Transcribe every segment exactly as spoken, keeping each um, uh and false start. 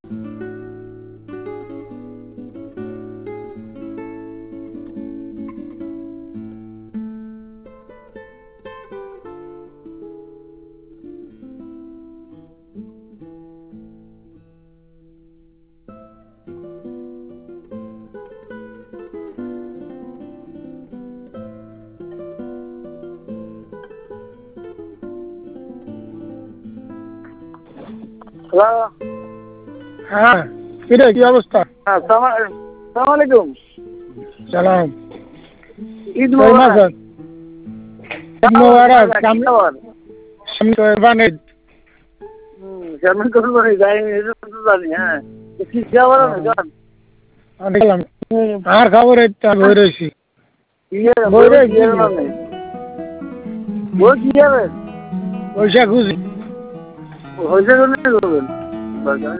Hello. হ্যাঁ, কিরে কি অবস্থা? আসসালামু আলাইকুম। সালাম। ঈদ কই মোবারক। মাস? ঈদ মোবারক। সামনে সামনে কোরবান ঈদ। হুম, সামনে কোরবান ঈদ। আমি এটা তো জানি, হ্যাঁ। কি খবর আছে জান? দেখলাম। আর খবর এই তো বই রইছি। ইয়ে বই বই রইছি। কি হবে? বই কি হবে? পয়সা খুঁজি। হইছে কোনে করবেন? বাজার।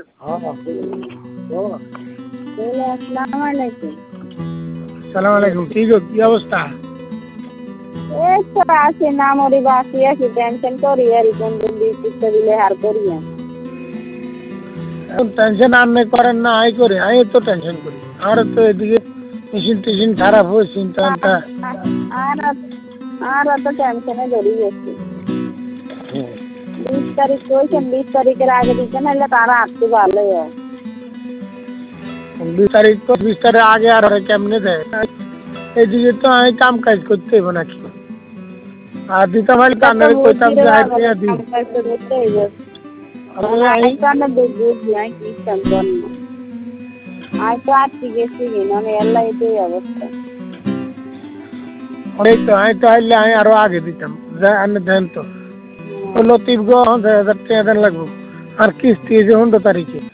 আসসালামু আলাইকুম। সালাম আলাইকুম। কি গো কি অবস্থা? এই তো আছি না মরি বাসি আছি টেনশন করি আর কোন দিন দিতে দিলে হার করি টেনশন আপনি করেন না, আই করে আমি তো টেনশন করি। আর তো এদিকে মেশিন টেশিন খারাপ হয়ে চিন্তা আর আর তো টেনশনে ধরে গেছি। বিশ তারিখ কইছেন, বিশ তারিখের আগে দিতে নাহলে তারা আসতে ভালো হয়। বিশ তারিখ তো বিশ তারিখ আগে আর কেমনে দেয়? এদিকে তো আমি কাম কাজ করতে হইব নাকি? আর দিতাম হলে কানের কইতাম যে আই পেয়ে দি। আমি তো আটকে গেছি মানে এল্লা এটাই অবস্থা। এই তো আমি তো আইলে আমি আরো আগে দিতাম। যা আনে দেন তো লতিফ গো ছয় হাজার টাকা দেন লাগবো। আর কিস্তি যে পনেরো তারিখে